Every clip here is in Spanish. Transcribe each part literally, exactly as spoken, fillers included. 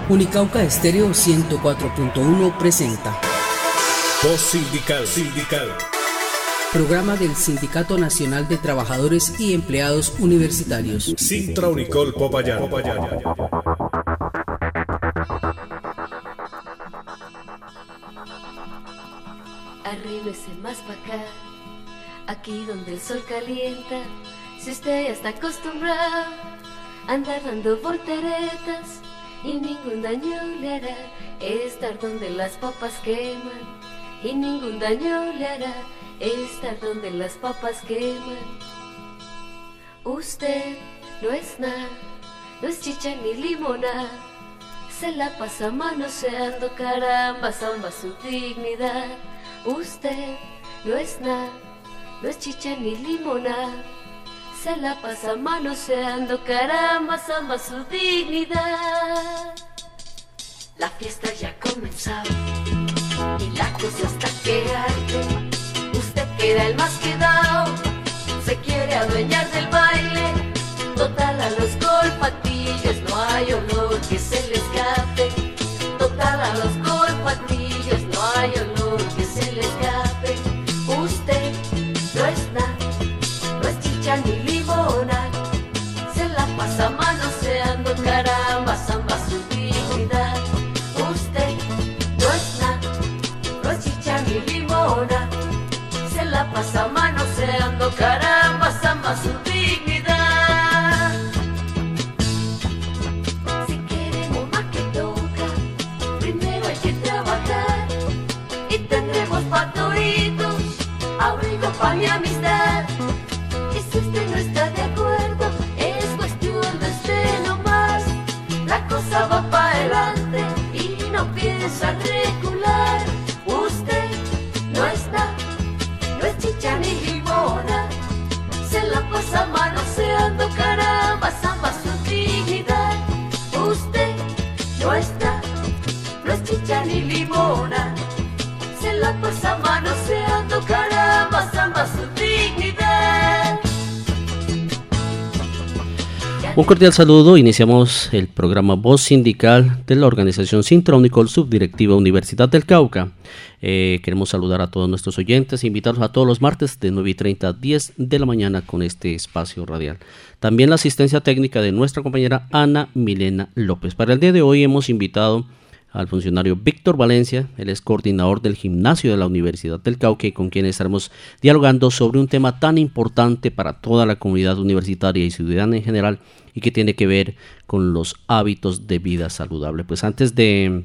Unicauca Estéreo ciento cuatro punto uno presenta Voz Sindical, Sindical. Programa del Sindicato Nacional de Trabajadores y Empleados Universitarios. Sintra Unicol Popayán. Popayán. Arríbese más pa' acá, aquí donde el sol calienta. Si usted ya está acostumbrado a andar dando volteretas y ningún daño le hará estar donde las papas queman, y ningún daño le hará estar donde las papas queman. Usted no es nada, no es chicha ni limonada, se la pasa manoseando, caramba, samba su dignidad. Usted no es nada, no es chicha ni limonada, se la pasa manoseando, caramba, samba su dignidad. La fiesta ya ha comenzado y la cosa está que arde. Usted queda el más quedado, se quiere adueñar del baile. Total, a los golpatillos no hay olor que se le escape. Total, a los golpatillos no hay olor que se le escape. Usted no es nada, no es chicha ni limona, se la pasa manoseando, caramba, samba su dignidad. Usted no es nada, no es chicha ni limona, se la pasa manoseando, caramba, samba su dignidad. Si queremos más que toca, primero hay que trabajar y tendremos pa' toditos abrigo pa' mi amistad. Y si usted no está de acuerdo, es cuestión de usted nomás. La cosa va pa' adelante y no piensa recular. Usted no está, no es chicha ni limona, se la pasa manoseando, caramba, samba su dignidad. Usted no está, no es chicha ni limona, se la pasa manoseando, caramba, samba su dignidad. Un cordial saludo, iniciamos el programa Voz Sindical de la organización Sintra Unicol Subdirectiva Universidad del Cauca. Eh, queremos saludar a todos nuestros oyentes e invitarlos a todos los martes de nueve y treinta a diez de la mañana con este espacio radial. También la asistencia técnica de nuestra compañera Ana Milena López. Para el día de hoy hemos invitado al funcionario Víctor Valencia, él es coordinador del gimnasio de la Universidad del Cauca, y con quien estaremos dialogando sobre un tema tan importante para toda la comunidad universitaria y ciudadana en general, y que tiene que ver con los hábitos de vida saludable. Pues antes de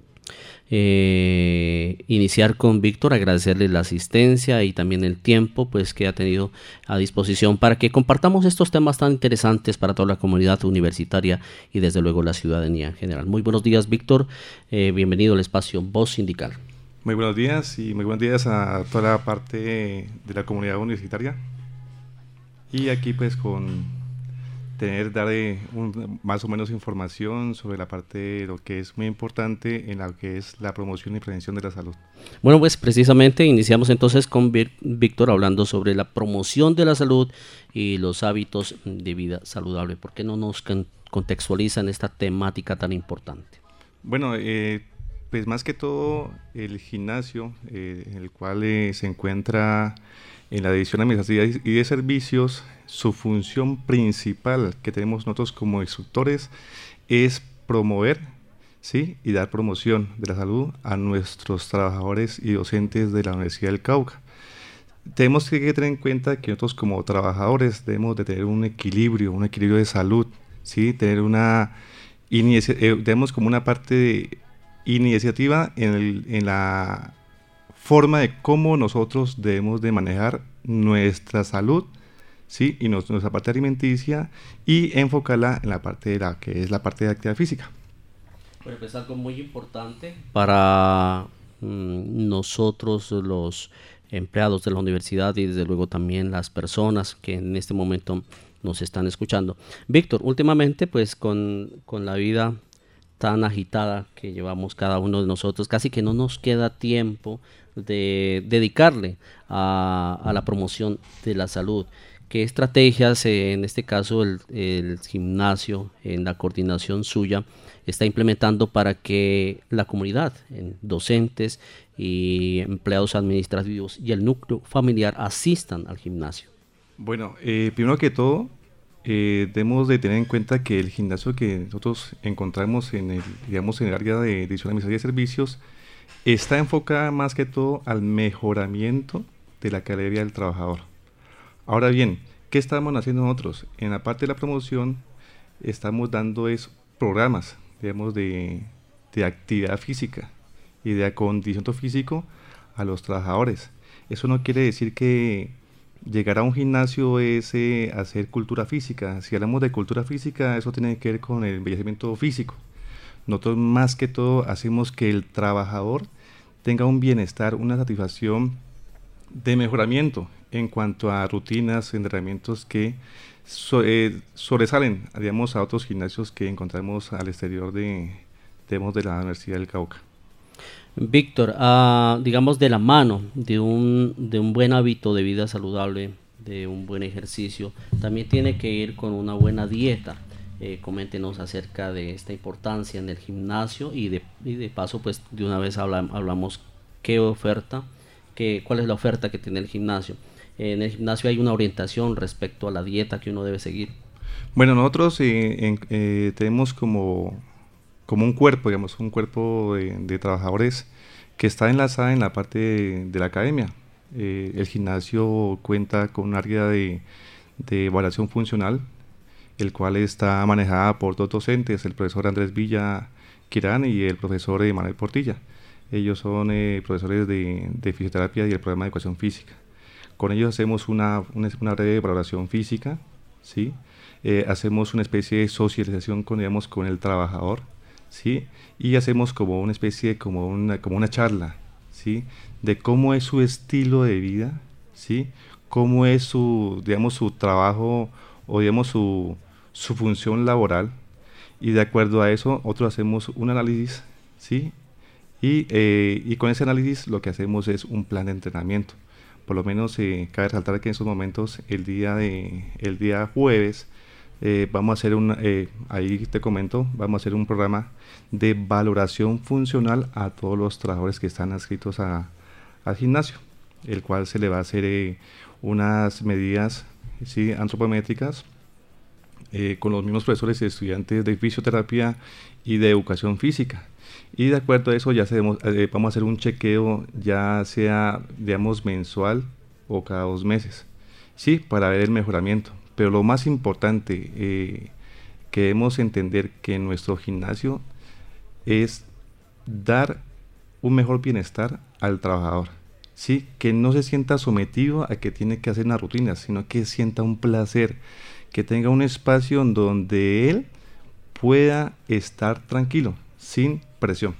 eh, iniciar con Víctor, agradecerle la asistencia y también el tiempo pues que ha tenido a disposición para que compartamos estos temas tan interesantes para toda la comunidad universitaria y desde luego la ciudadanía en general. Muy buenos días, Víctor, eh, bienvenido al espacio Voz Sindical. Muy buenos días y muy buenos días a toda la parte de la comunidad universitaria, y aquí pues con tener, dar un, más o menos información sobre la parte de lo que es muy importante en lo que es la promoción y prevención de la salud. Bueno, pues precisamente iniciamos entonces con Víctor hablando sobre la promoción de la salud y los hábitos de vida saludable. ¿Por qué no nos contextualizan esta temática tan importante? Bueno, eh, pues más que todo el gimnasio, eh, en el cual eh, se encuentra en la División Administrativa y de Servicios, su función principal que tenemos nosotros como instructores es promover, ¿sí?, y dar promoción de la salud a nuestros trabajadores y docentes de la Universidad del Cauca. Tenemos que tener en cuenta que nosotros como trabajadores debemos de tener un equilibrio, un equilibrio de salud, ¿sí?, tener una inicia- eh, tenemos como una parte de iniciativa en, el, en la forma de cómo nosotros debemos de manejar nuestra salud, ¿sí?, y nos, nuestra parte alimenticia, y enfocarla en la parte de la que es la parte de actividad física. Bueno, pues algo muy importante para mmm, nosotros los empleados de la universidad y desde luego también las personas que en este momento nos están escuchando. Víctor, últimamente pues con, con la vida tan agitada que llevamos cada uno de nosotros, casi que no nos queda tiempo de dedicarle a, a la promoción de la salud. ¿Qué estrategias, eh, en este caso el, el gimnasio, en la coordinación suya, está implementando para que la comunidad, en docentes y empleados administrativos y el núcleo familiar asistan al gimnasio? Bueno, eh, primero que todo, eh, debemos de tener en cuenta que el gimnasio que nosotros encontramos en el, digamos, en el área de dirección administrativa de servicios está enfocada más que todo al mejoramiento de la calidad de vida del trabajador. Ahora bien, ¿qué estamos haciendo nosotros? En la parte de la promoción estamos dando es programas, digamos, de, de actividad física y de acondicionamiento físico a los trabajadores. Eso no quiere decir que llegar a un gimnasio es eh, hacer cultura física. Si hablamos de cultura física, eso tiene que ver con el embellecimiento físico. Nosotros más que todo hacemos que el trabajador tenga un bienestar, una satisfacción de mejoramiento en cuanto a rutinas, entrenamientos que so, eh, sobresalen, digamos, a otros gimnasios que encontramos al exterior de, digamos, de la Universidad del Cauca. Víctor, uh, digamos de la mano de un, de un buen hábito de vida saludable, de un buen ejercicio, también tiene que ir con una buena dieta. Eh, coméntenos acerca de esta importancia en el gimnasio y de, y de paso, pues de una vez habla, hablamos qué oferta, qué, cuál es la oferta que tiene el gimnasio. Eh, en el gimnasio hay una orientación respecto a la dieta que uno debe seguir. Bueno, nosotros eh, en, eh, tenemos como, como un cuerpo, digamos, un cuerpo de, de trabajadores que está enlazada en la parte de, de la academia. Eh, el gimnasio cuenta con un área de, de evaluación funcional, el cual está manejada por dos docentes, el profesor Andrés Villa Quirán y el profesor Manuel Portilla. Ellos son eh, profesores de, de fisioterapia y el programa de educación física. Con ellos hacemos una, una, una breve valoración física, ¿sí? Eh, hacemos una especie de socialización con, digamos, con el trabajador, ¿sí? Y hacemos como una especie, como una, como una charla, ¿sí? De cómo es su estilo de vida, ¿sí? Cómo es su, digamos, su trabajo o digamos su, su función laboral, y de acuerdo a eso nosotros hacemos un análisis, ¿sí? y, eh, y con ese análisis lo que hacemos es un plan de entrenamiento. Por lo menos eh, cabe resaltar que en estos momentos el día, de, el día jueves eh, vamos a hacer un, eh, ahí te comento, vamos a hacer un programa de valoración funcional a todos los trabajadores que están adscritos a, al gimnasio, el cual se le va a hacer eh, unas medidas, ¿sí? antropométricas eh, con los mismos profesores y estudiantes de fisioterapia y de educación física, y de acuerdo a eso ya sabemos, eh, vamos a hacer un chequeo ya sea digamos mensual o cada dos meses, sí, para ver el mejoramiento. Pero lo más importante eh, que debemos entender que en nuestro gimnasio es dar un mejor bienestar al trabajador, ¿sí? Que no se sienta sometido a que tiene que hacer una rutina, sino que sienta un placer, que tenga un espacio en donde él pueda estar tranquilo, sin presión.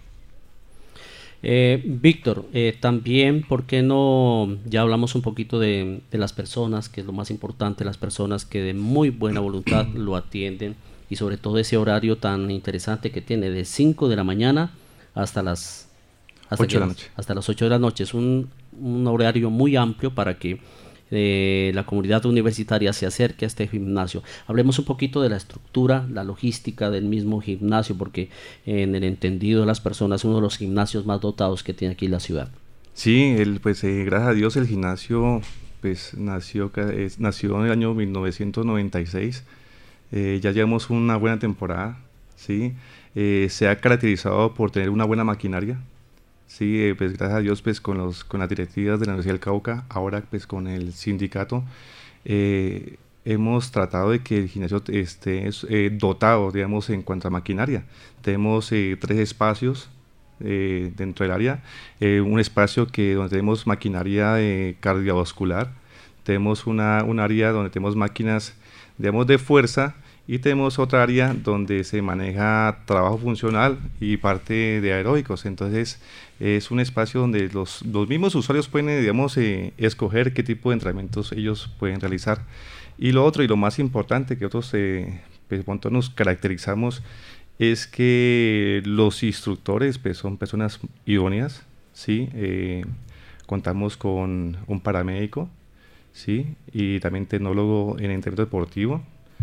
Eh, Víctor, eh, también, ¿por qué no? Ya hablamos un poquito de, de las personas, que es lo más importante, las personas que de muy buena voluntad lo atienden, y sobre todo ese horario tan interesante que tiene de cinco de la mañana hasta las hasta ocho de la noche. Hasta las ocho de la noche. Es un, un horario muy amplio para que eh, la comunidad universitaria se acerque a este gimnasio. Hablemos un poquito de la estructura, la logística del mismo gimnasio, porque en el entendido de las personas es uno de los gimnasios más dotados que tiene aquí la ciudad. Sí, el, pues eh, gracias a Dios el gimnasio pues nació, eh, nació en el año mil novecientos noventa y seis. Eh, ya llevamos una buena temporada, ¿sí? Eh, se ha caracterizado por tener una buena maquinaria, sí, eh, pues gracias a Dios pues con, los, con las directivas de la Universidad del Cauca, ahora pues con el sindicato, eh, hemos tratado de que el gimnasio esté eh, dotado, digamos, en cuanto a maquinaria. Tenemos eh, tres espacios eh, dentro del área, eh, un espacio que donde tenemos maquinaria eh, cardiovascular, tenemos una, un área donde tenemos máquinas, digamos, de fuerza, y tenemos otra área donde se maneja trabajo funcional y parte de aeróbicos. Entonces es un espacio donde los, los mismos usuarios pueden, digamos, eh, escoger qué tipo de entrenamientos ellos pueden realizar. Y lo otro y lo más importante que nosotros eh, pues, nos caracterizamos es que los instructores pues, son personas idóneas, ¿sí? Eh, contamos con un paramédico, ¿sí? Y también tecnólogo en entrenamiento deportivo.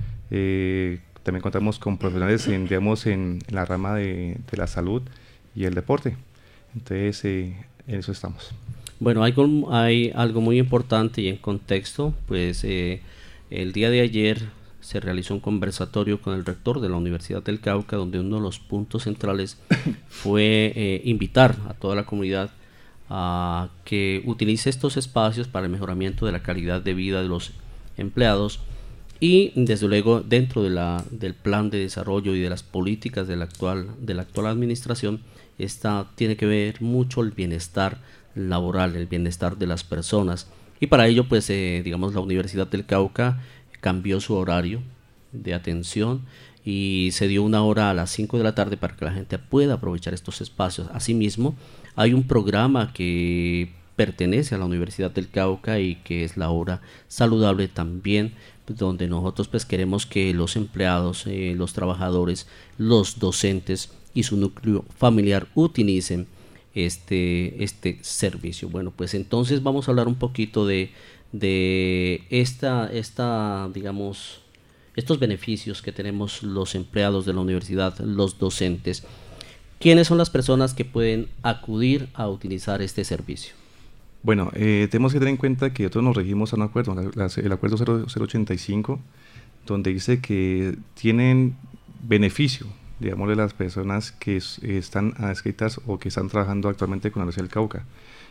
Eh, también contamos con profesionales en, digamos, en, en la rama de, de la salud y el deporte. Entonces, eh, en eso estamos. Bueno, hay, hay algo muy importante y en contexto, pues eh, el día de ayer se realizó un conversatorio con el rector de la Universidad del Cauca, donde uno de los puntos centrales fue eh, invitar a toda la comunidad a que utilice estos espacios para el mejoramiento de la calidad de vida de los empleados y desde luego dentro de la, del plan de desarrollo y de las políticas de la actual, de la actual administración, esta tiene que ver mucho el bienestar laboral, el bienestar de las personas, y para ello pues eh, digamos la Universidad del Cauca cambió su horario de atención y se dio una hora a las cinco de la tarde para que la gente pueda aprovechar estos espacios. Asimismo, hay un programa que pertenece a la Universidad del Cauca y que es la hora saludable también, donde nosotros pues queremos que los empleados, eh, los trabajadores, los docentes y su núcleo familiar utilicen este, este servicio. Bueno, pues entonces vamos a hablar un poquito de, de esta, esta, digamos, estos beneficios que tenemos los empleados de la universidad, los docentes. ¿Quiénes son las personas que pueden acudir a utilizar este servicio? Bueno, eh, tenemos que tener en cuenta que nosotros nos regimos a un acuerdo, la, la, el acuerdo cero cero ochenta y cinco, donde dice que tienen beneficio, digamos, de las personas que es, están adscritas o que están trabajando actualmente con la Universidad del Cauca.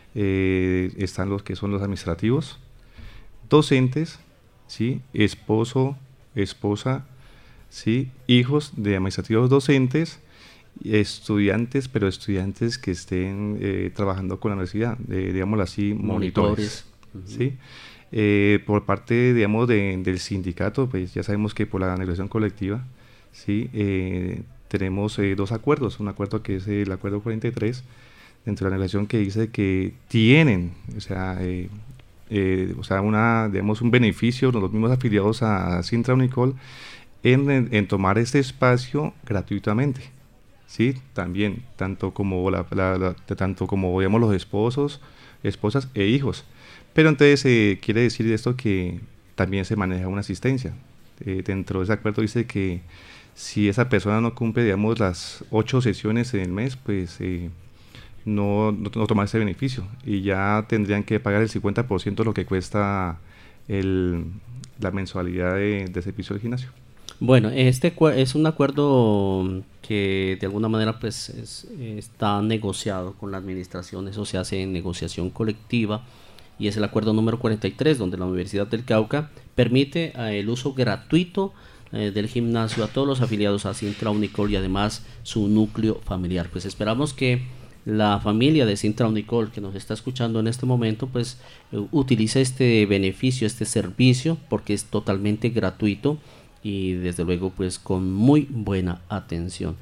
Eh, están los que son los administrativos, docentes, ¿sí? Esposo, esposa, ¿sí? Hijos de administrativos docentes, estudiantes, pero estudiantes que estén eh, trabajando con la universidad, de, digámoslo así, monitores, monitores. ¿Sí? Eh, por parte, digamos, de, del sindicato, pues ya sabemos que por la negociación colectiva, ¿sí? eh, tenemos eh, dos acuerdos, un acuerdo que es el acuerdo cuarenta y tres, dentro de la negociación, que dice que tienen, o sea, eh, eh, o sea una, digamos, un beneficio, los mismos afiliados a Sintra Unicol, en, en, en tomar este espacio gratuitamente. Sí, también, tanto como, la, la, la, tanto como digamos, los esposos, esposas e hijos. Pero entonces eh, quiere decir esto que también se maneja una asistencia. Eh, dentro de ese acuerdo dice que si esa persona no cumple, digamos, las ocho sesiones en el mes, pues eh, no, no, no tomar ese beneficio. Y ya tendrían que pagar el cincuenta por ciento de lo que cuesta el, la mensualidad de, de servicio del gimnasio. Bueno, este es un acuerdo que de alguna manera pues es, está negociado con la administración, eso se hace en negociación colectiva y es el acuerdo número cuarenta y tres, donde la Universidad del Cauca permite eh, el uso gratuito eh, del gimnasio a todos los afiliados a Sintra Unicol y además su núcleo familiar. Pues esperamos que la familia de Sintra Unicol que nos está escuchando en este momento pues eh, utilice este beneficio, este servicio, porque es totalmente gratuito y desde luego pues con muy buena atención.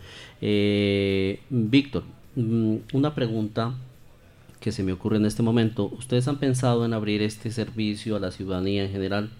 eh, Víctor, una pregunta que se me ocurre en este momento: ¿ustedes han pensado en abrir este servicio a la ciudadanía en general?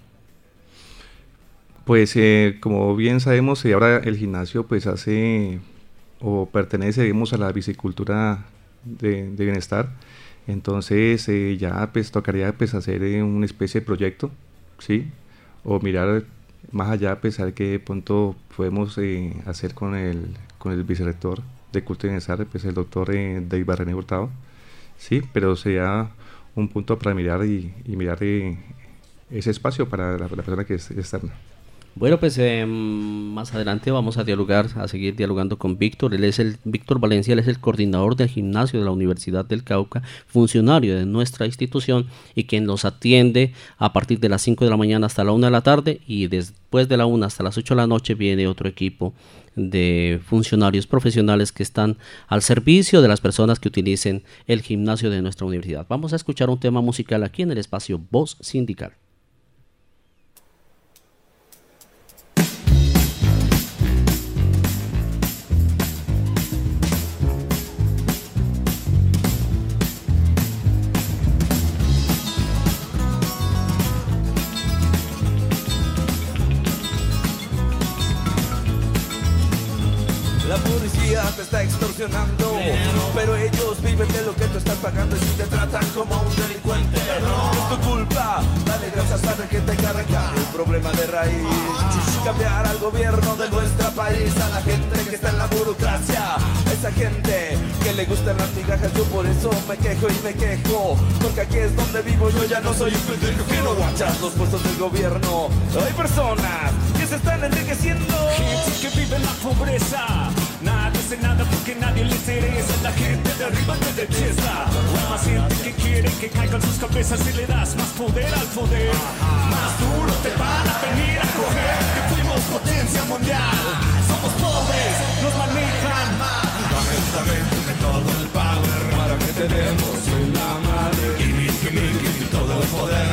Pues eh, como bien sabemos, eh, ahora el gimnasio pues hace o pertenece, digamos, a la bicicultura de, de bienestar. Entonces eh, ya pues tocaría pues hacer eh, una especie de proyecto, ¿sí? O mirar más allá, pues a ver qué punto podemos eh, hacer con el, con el vicerrector de Cultura y Bienestar, pues el doctor eh, David Barrené Hurtado, sí, pero sería un punto para mirar y, y mirar eh, ese espacio para la, la persona que es externa. Bueno, pues eh, más adelante vamos a dialogar, a seguir dialogando con Víctor. Él es el Víctor Valencia, él es el coordinador del gimnasio de la Universidad del Cauca, funcionario de nuestra institución y quien los atiende a partir de las cinco de la mañana hasta la una de la tarde, y después de la una hasta las ocho de la noche viene otro equipo de funcionarios profesionales que están al servicio de las personas que utilicen el gimnasio de nuestra universidad. Vamos a escuchar un tema musical aquí en el espacio Voz Sindical. La policía te está extorsionando, pero ellos viven de lo que tú estás pagando y si te tratan como un delincuente, no es tu culpa. Dale gracias a la gente que arranca el problema de raíz. Cambiar al gobierno de nuestro país, a la gente que está en la burocracia, esa gente que le gustan las migajas. Yo por eso me quejo y me quejo, porque aquí es donde vivo. Yo ya no soy un pendejo que no guachas los puestos del gobierno. Hay personas que se están enriqueciendo, gente que vive en la pobreza. Nadie hace nada porque nadie le interesa. La gente de arriba te detesta. Hay más gente que quiere que caigan sus cabezas y le das más poder al poder. Más duro te van a venir a coger, que fuimos potencia mundial. Somos pobres, nos manejan mal. Dame, dame, dame todo el power para que te demos en la madre. Gimme, gimme, gimme todo el poder.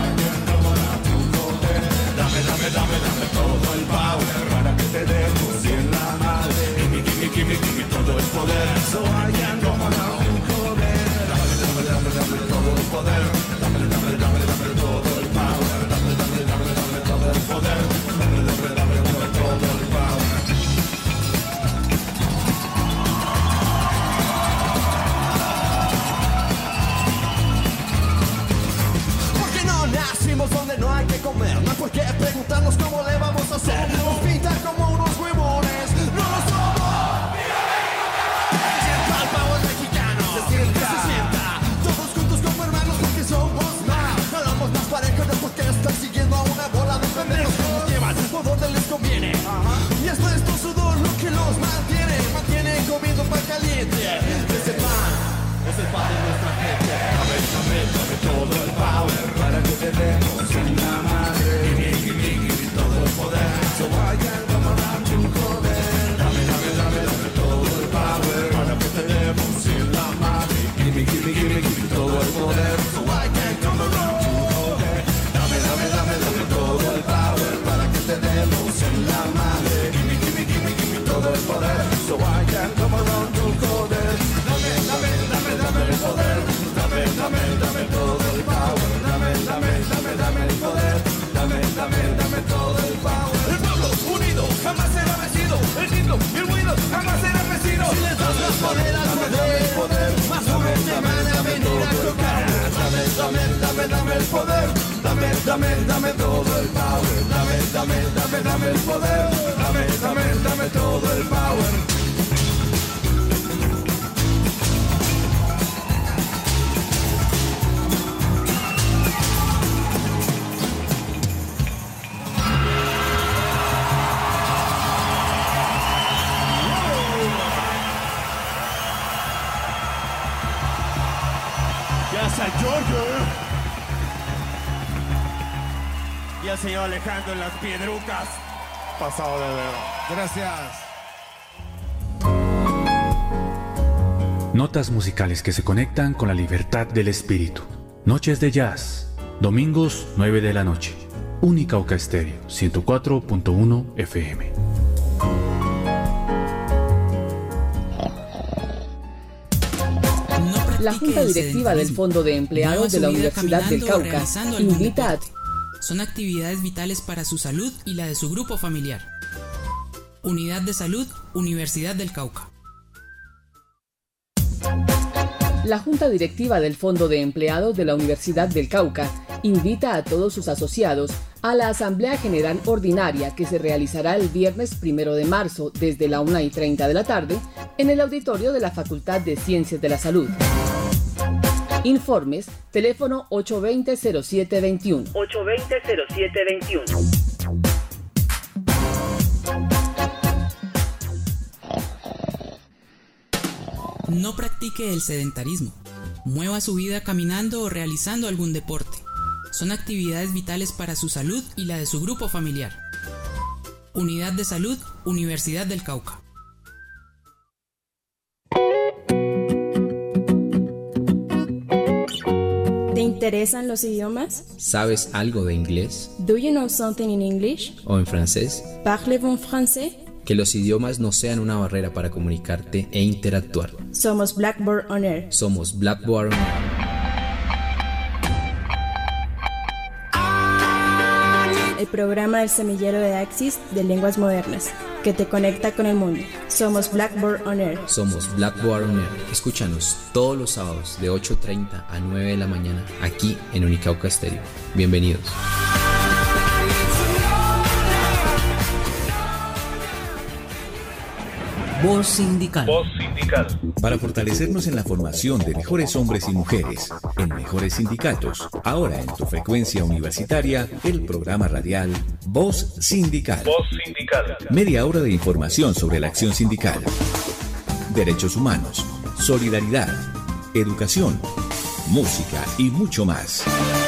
Dame, dame, dame, dame todo el power para que te demos en la madre. Gimme, gimme, gimme, gimme todo el poder. So I can come around and joder. Dame, dame, dame, dame todo el poder. Dame, dame, dame, dame todo el power. Dame, dame, dame, dame todo el poder. Dame, dame, dame, dame todo el power. Porque no nacimos donde no hay que comer. No hay por qué preguntarnos cómo le vamos a hacer. Nos pintan como unos huevones. No lo somos. Se sienta el power mexicano. Se sienta, se sienta. Todos juntos como hermanos porque somos más. Hablamos más parejo no porque están siguiendo a una bola de pendejos que nos llevan por donde les conviene. Y es nuestro sudor lo que los mantiene. Mantienen comiendo pan caliente. Ese pan es el pan de nuestra gente. Dame, dame, dame todo el power para que te demos en la madre. Gimme, gimme, gimme todo el poder. So I can come around to joder. Dame, dame, dame, dame todo el power para que te demos en la madre. Gimme, gimme, gimme, gimme todo el poder. So I can come around to joder. Dame, dame, dame, dame todo el power para que te demos en la madre. Gimme, gimme, gimme, gimme todo el poder. So I can come around to joder. Dame, dame, dame, dame el poder. Dame, dame, dame todo el power. Dame, dame, dame, dame el poder. Dame, dame, dame todo el power. El pueblo unido jamás será vencido. El grito y el ruido jamás será vencido. Si les das más poder al poder, más duro te van a venir a tocar. Dame, dame, dame, dame el poder. Dame, dame, dame todo el power. Dame, dame, dame, dame el poder. Dame, dame, dame todo el power. Y al señor Alejandro en las piedrucas. Pasado de ver. Gracias. Notas musicales que se conectan con la libertad del espíritu. Noches de jazz. Domingos nueve de la noche. Unicauca Estéreo ciento cuatro punto uno F M. La Junta Directiva del Fondo de Empleados de la Universidad del Cauca invita a... Son actividades vitales para su salud y la de su grupo familiar. Unidad de Salud, Universidad del Cauca. La Junta Directiva del Fondo de Empleados de la Universidad del Cauca invita a todos sus asociados a la Asamblea General Ordinaria que se realizará el viernes primero de marzo desde la una y treinta de la tarde en el auditorio de la Facultad de Ciencias de la Salud. Informes, teléfono ocho dos cero, cero siete dos uno. ocho dos cero, cero siete dos uno. No practique el sedentarismo. Mueva su vida caminando o realizando algún deporte. Son actividades vitales para su salud y la de su grupo familiar. Unidad de Salud, Universidad del Cauca. ¿Te interesan los idiomas? ¿Sabes algo de inglés? Do you know something in English? ¿O en francés? Parlez-vous français? Que los idiomas no sean una barrera para comunicarte e interactuar. Somos Blackboard On Air. Somos Blackboard On Air. El programa del semillero de Axis de lenguas modernas, que te conecta con el mundo. Somos Blackboard On Air. Somos Blackboard On Air. Escúchanos todos los sábados de ocho treinta a nueve de la mañana aquí en Unicauca Estéreo. Bienvenidos. Voz Sindical. Voz Sindical. Para fortalecernos en la formación de mejores hombres y mujeres, en mejores sindicatos, ahora en tu frecuencia universitaria, el programa radial Voz Sindical. Voz Sindical. Media hora de información sobre la acción sindical, derechos humanos, solidaridad, educación, música y mucho más.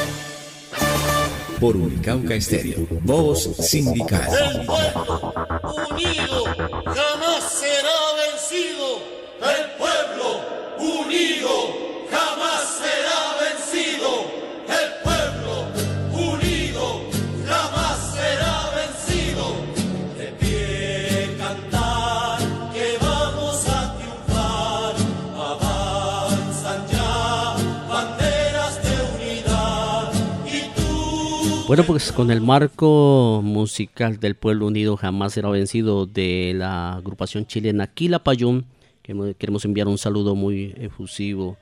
Por Unicauca Estéreo, Voz Sindical. El pueblo unido jamás será vencido. El pueblo unido jamás será vencido. El pueblo unido jamás será vencido. De pie cantar que vamos a triunfar. Avanzan ya banderas de unidad y tú. Bueno, pues con el marco musical del Pueblo Unido Jamás Será Vencido de la agrupación chilena Quilapayún, queremos enviar un saludo muy efusivo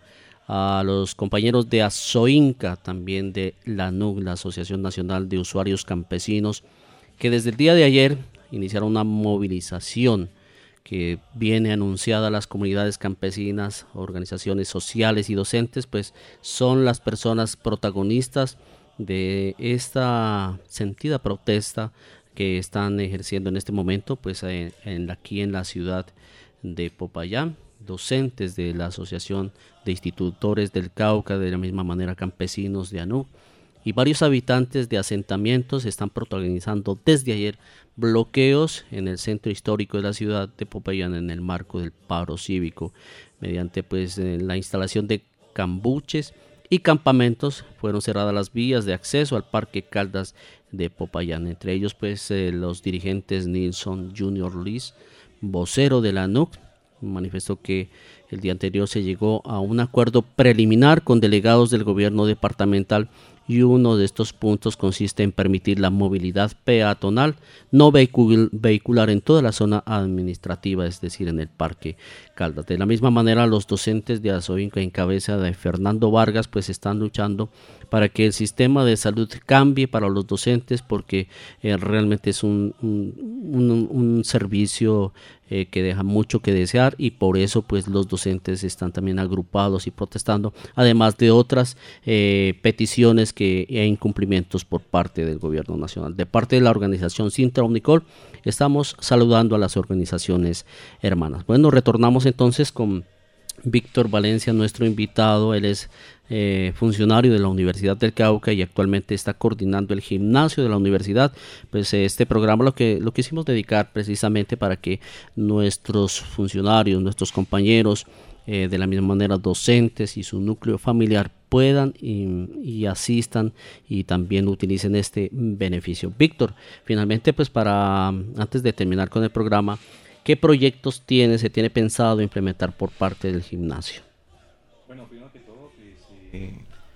a los compañeros de Azoinca, también de la N U C, la Asociación Nacional de Usuarios Campesinos, que desde el día de ayer iniciaron una movilización que viene anunciada a las comunidades campesinas, organizaciones sociales y docentes, pues son las personas protagonistas de esta sentida protesta que están ejerciendo en este momento, pues en, en, aquí en la ciudad de Popayán, docentes de la Asociación de Institutores del Cauca, de la misma manera campesinos de A N U C, y varios habitantes de asentamientos están protagonizando desde ayer bloqueos en el centro histórico de la ciudad de Popayán en el marco del paro cívico, mediante pues la instalación de cambuches y campamentos. Fueron cerradas las vías de acceso al Parque Caldas de Popayán, entre ellos pues eh, los dirigentes Nilson Junior Liz, vocero de la N U C, manifestó que el día anterior se llegó a un acuerdo preliminar con delegados del gobierno departamental y uno de estos puntos consiste en permitir la movilidad peatonal no vehicular en toda la zona administrativa, es decir, en el Parque Caldas. De la misma manera, los docentes de Azoinca en cabeza de Fernando Vargas pues están luchando para que el sistema de salud cambie para los docentes, porque eh, realmente es un, un, un, un servicio eh, que deja mucho que desear, y por eso pues los docentes están también agrupados y protestando, además de otras eh, peticiones que, e incumplimientos por parte del gobierno nacional. De parte de la organización Sintra Unicol, estamos saludando a las organizaciones hermanas. Bueno, retornamos entonces con Víctor Valencia, nuestro invitado. Él es eh, funcionario de la Universidad del Cauca y actualmente está coordinando el gimnasio de la universidad. Pues eh, este programa lo que lo quisimos dedicar precisamente para que nuestros funcionarios, nuestros compañeros, eh, de la misma manera docentes y su núcleo familiar puedan y, y asistan y también utilicen este beneficio. Víctor, finalmente pues para antes de terminar con el programa, ¿qué proyectos tiene, se tiene pensado implementar por parte del gimnasio? Bueno, primero que todo, pues, eh,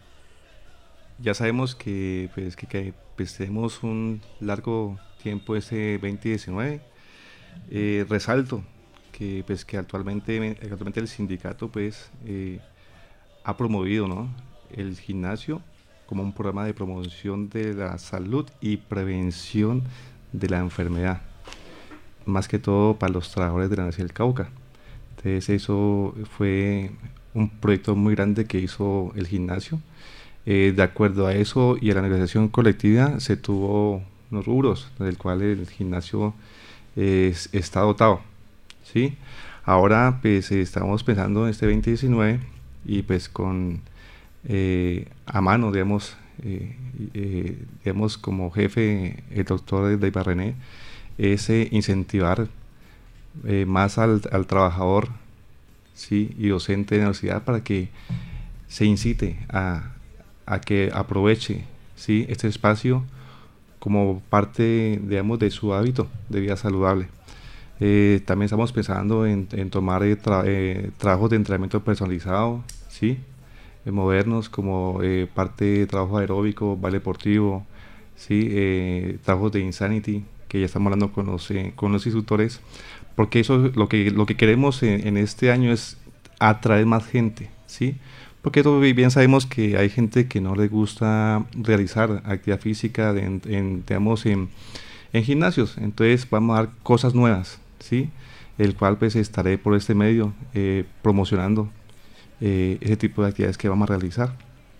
ya sabemos que, pues, que, que pues, tenemos un largo tiempo este veinte diecinueve. Eh, resalto que, pues, que actualmente, actualmente el sindicato pues, eh, ha promovido, ¿no?, el gimnasio como un programa de promoción de la salud y prevención de la enfermedad, más que todo para los trabajadores de la Universidad del Cauca. Entonces eso fue un proyecto muy grande que hizo el gimnasio. Eh, de acuerdo a eso y a la negociación colectiva se tuvo unos rubros del cual el gimnasio eh, está dotado, ¿sí? Ahora pues estamos pensando en este veinte diecinueve y pues con eh, a mano, digamos, eh, eh, digamos como jefe el doctor de Ibarrené, es eh, incentivar eh, más al, al trabajador, ¿sí?, y docente de la universidad para que se incite a, a que aproveche, ¿sí?, este espacio como parte, digamos, de su hábito de vida saludable. Eh, también estamos pensando en, en tomar eh, tra eh, trabajos de entrenamiento personalizado, ¿sí?, eh, modernos, como eh, parte de trabajo aeróbico, baile deportivo, ¿sí?, eh, trabajos de Insanity, que ya estamos hablando con los, eh, con los instructores, porque eso lo que, lo que queremos en, en este año es atraer más gente, ¿sí? Porque bien sabemos que hay gente que no le gusta realizar actividad física de, en, en, digamos, en, en gimnasios, entonces vamos a dar cosas nuevas, ¿sí? El cual pues estaré por este medio eh, promocionando eh, ese tipo de actividades que vamos a realizar.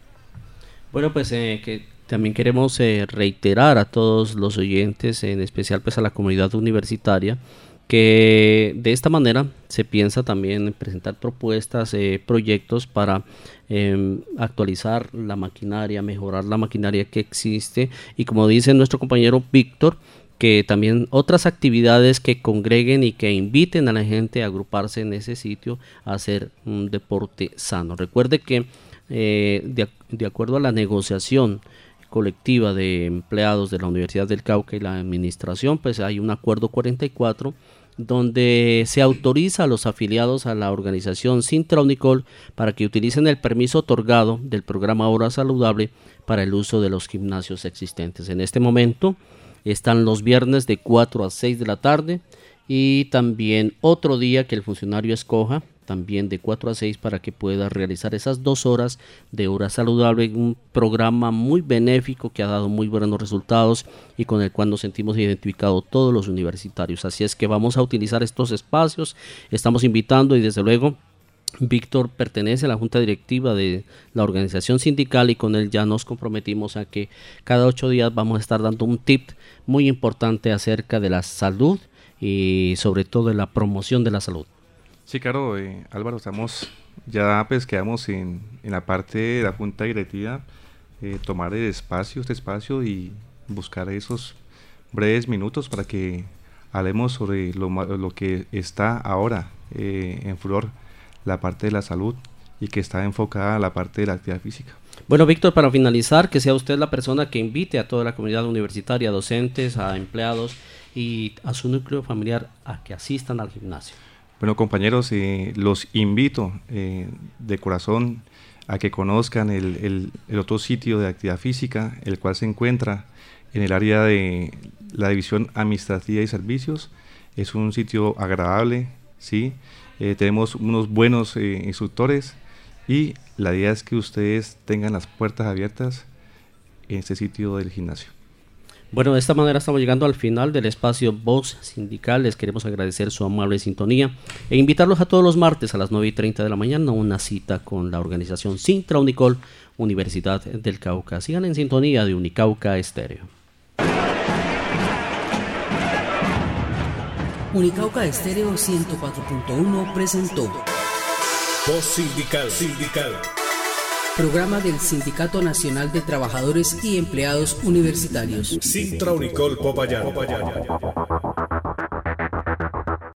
Bueno, pues eh, que también queremos eh, reiterar a todos los oyentes, en especial pues a la comunidad universitaria, que de esta manera se piensa también en presentar propuestas, eh, proyectos para eh, actualizar la maquinaria, mejorar la maquinaria que existe, y como dice nuestro compañero Víctor, que también otras actividades que congreguen y que inviten a la gente a agruparse en ese sitio a hacer un deporte sano. Recuerde que eh, de, de acuerdo a la negociación colectiva de empleados de la Universidad del Cauca y la administración, pues hay un acuerdo cuarenta y cuatro donde se autoriza a los afiliados a la organización Sintra-Unicol para que utilicen el permiso otorgado del programa Hora Saludable para el uso de los gimnasios existentes. En este momento están los viernes de cuatro a seis de la tarde y también otro día que el funcionario escoja, también de cuatro a seis, para que pueda realizar esas dos horas de Hora Saludable, un programa muy benéfico que ha dado muy buenos resultados y con el cual nos sentimos identificados todos los universitarios. Así es que vamos a utilizar estos espacios, estamos invitando, y desde luego Víctor pertenece a la junta directiva de la organización sindical y con él ya nos comprometimos a que cada ocho días vamos a estar dando un tip muy importante acerca de la salud y sobre todo de la promoción de la salud. Sí, claro, eh, Álvaro, estamos ya pues quedamos en, en la parte de la junta directiva, eh, tomar el espacio, este espacio y buscar esos breves minutos para que hablemos sobre lo, lo que está ahora eh, en furor, la parte de la salud, y que está enfocada a la parte de la actividad física. Bueno, Víctor, para finalizar, que sea usted la persona que invite a toda la comunidad universitaria, a docentes, a empleados y a su núcleo familiar a que asistan al gimnasio. Bueno, compañeros, eh, los invito eh, de corazón a que conozcan el, el, el otro sitio de actividad física, el cual se encuentra en el área de la División Administrativa y Servicios. Es un sitio agradable, ¿sí? Eh, tenemos unos buenos eh, instructores y la idea es que ustedes tengan las puertas abiertas en este sitio del gimnasio. Bueno, de esta manera estamos llegando al final del espacio Voz Sindical. Les queremos agradecer su amable sintonía e invitarlos a todos los martes a las nueve y treinta de la mañana a una cita con la organización Sintra-Unicol, Universidad del Cauca. Sigan en sintonía de Unicauca Estéreo. Unicauca Estéreo ciento cuatro punto uno presentó Voz Sindical, Sindical. Programa del Sindicato Nacional de Trabajadores y Empleados Universitarios. Sintra-Unicol Popayán.